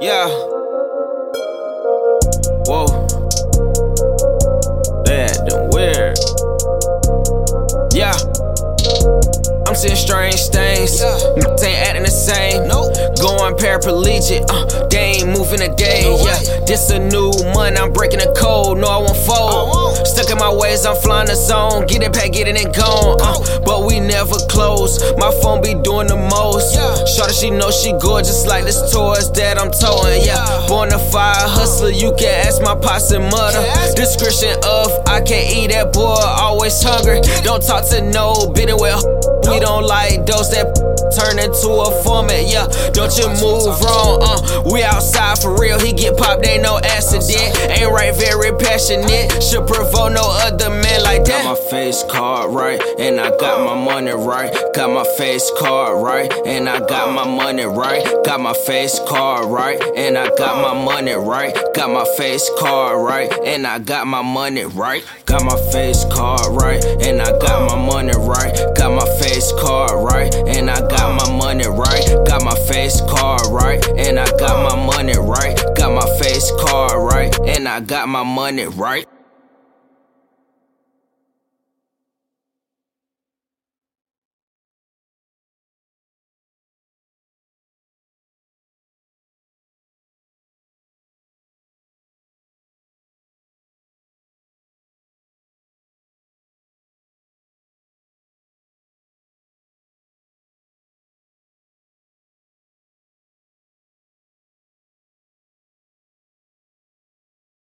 Yeah. Whoa. They acting weird. Yeah. I'm seeing strange things. Ain't acting the same. Going paraplegic. They ain't moving a day. Yeah. This a new month. I'm breaking the code. No, I won't fold. Stuck in my ways. I'm flying the zone. Get it back, get it and gone. But we never close. My phone be doing the most. Shorty, she know she gorgeous like this toys that I'm towing. Yeah. Bonafide hustler. You can ask my pops and mother. Description of I can't eat that boy. Always hungry. Don't talk to no bidding with. We don't like those that turn into a format, yeah. Don't you move wrong, we outside for real. He get popped, ain't no accident. Ain't right, very passionate. Should provoke no other man like that. Got my face card right, and I got my money right. Got my face card right, and I got my money right. Got my face card right, and I got my money right. Got my face card right, and I got my money right. Got my face card right, and I got my money right. Got my face card right, and I got my money right. Got my face card right, and I got my money right. Got my face card right, and I got my money right.